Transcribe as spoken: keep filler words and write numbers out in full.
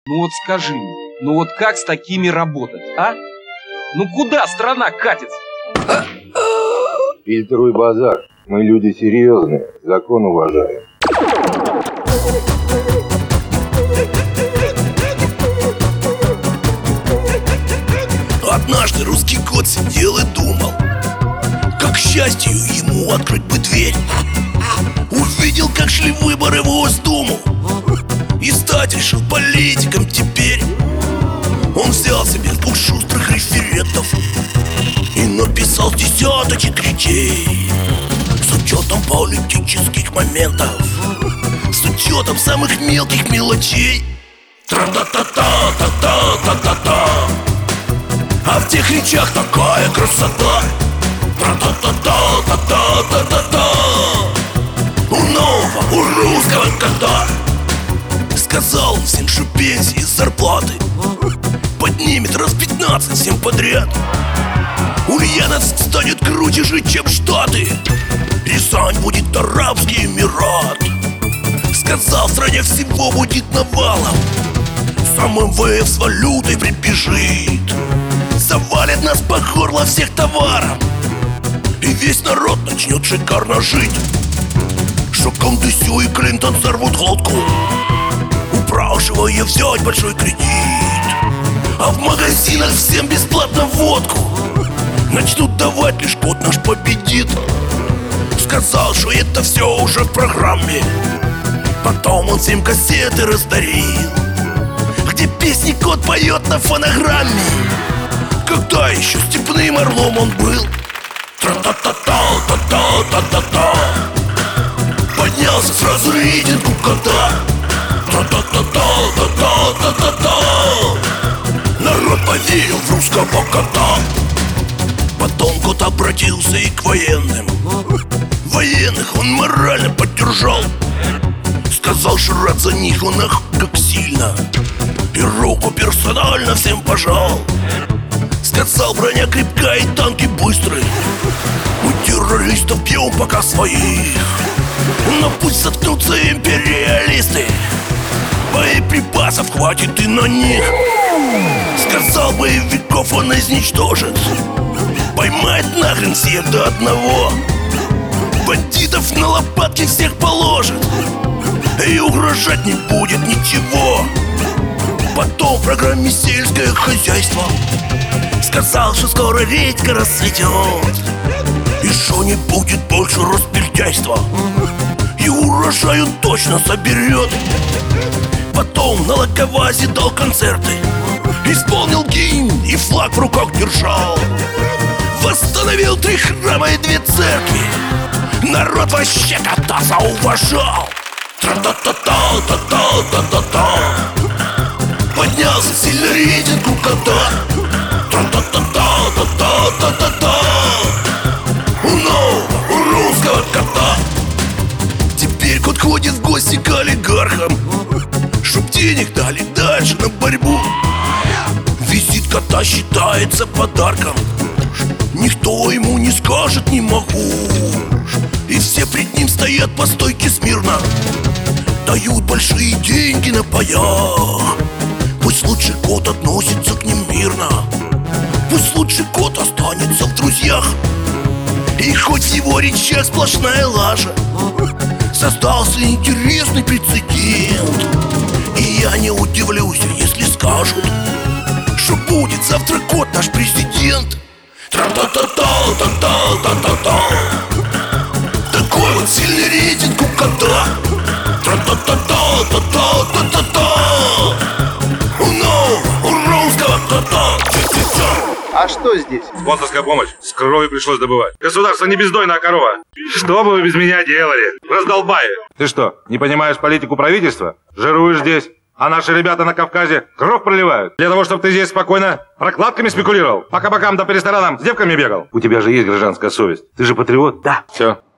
Ну вот скажи мне, ну вот как с такими работать, а? Ну куда страна катится? Фильтруй базар. Мы люди серьезные, закон уважаем. Однажды русский кот сидел и думал, как счастью ему открыть бы дверь. Увидел, как шли выборы в Госдуму, и стать решил политиком теперь. Он взял себе двух шустрых референтов и написал десяточек речей с учетом политических моментов, с учетом самых мелких мелочей. Тра-та-та-та-та-та-та-та-та. А в тех речах такая красота. Тра-та-та-та-та-та-та-та-та. У нового, у русского кота. Сказал он всем, что пенсии с зарплаты поднимет раз пятнадцать всем подряд. Ульяновск станет круче жить, чем Штаты. Рязань будет Арабский Эмират. Сказал, в стране всего будет навалом. Сам эм вэ эф с валютой прибежит, завалит нас по горло всех товаром, и весь народ начнет шикарно жить. Шоком Десю и Клинтон сорвут глотку, упрашивая взять большой кредит. А в магазинах всем бесплатно водку начнут давать, лишь кот наш победит. Сказал, что это все уже в программе. Потом он всем кассеты раздарил, где песни кот поет на фонограмме. Когда еще степным орлом он был. Тра-та-та-та-та-та-та-та-та. Поднялся сразу рейтинг у кота. Тра-та-та-та-та-та-та-та-та. Народ поверил в русского кота. Потом кот обратился и к военным. Военных он морально поддержал. Сказал, что рад за них он ах, как сильно, и руку персонально всем пожал. Сказал, броня крепкая и танки быстрые. У террористов бьем пока своих, но пусть соткнутся империалисты. Боеприпасов хватит и на них. Сказал, боевиков он изничтожит, поймает нахрен всех до одного. Бандитов на лопатки всех положит, и угрожать не будет ничего. Потом в программе сельское хозяйство сказал, что скоро редька расцветет, и что не будет больше распиздяйства, и урожай он точно соберет. Потом на Лаковазе дал концерты, исполнил гимн и флаг в руках держал. Восстановил три храма и две церкви. Народ вообще кота зауважал. Тра-та-та-та-та-та-та-та-та. Поднялся сильно рейтинг у кота. Тра-та-та-та-та-та-та-та-та. У нового, у русского кота. Теперь кот ходит в гости к олигархам, чтоб денег дали дальше на борьбу. Визит кота считается подарком, никто ему не скажет «не могу». И все пред ним стоят по стойке смирно, дают большие деньги на паях. Пусть лучше кот относится к ним мирно, пусть лучше кот останется в друзьях. И хоть в его речах сплошная лажа, создался интересный прецедент. И я не удивлюсь, если скажут, что будет завтра кот наш президент. Тра-та-та-та-та-та-та-та-та. Такой вот сильный рейтинг у кота. Тра-та-та-та-та-та-та-та-та. У нового, у русского кота. А что здесь? Спонсорская помощь. С крови пришлось добывать. Государство не бездойная корова. Что бы вы без меня делали? Раздолбали. Ты что, не понимаешь политику правительства? Жируешь здесь, а наши ребята на Кавказе кровь проливают. Для того, чтобы ты здесь спокойно прокладками спекулировал, по кабакам да по ресторанам с девками бегал. У тебя же есть гражданская совесть. Ты же патриот? Да. Все.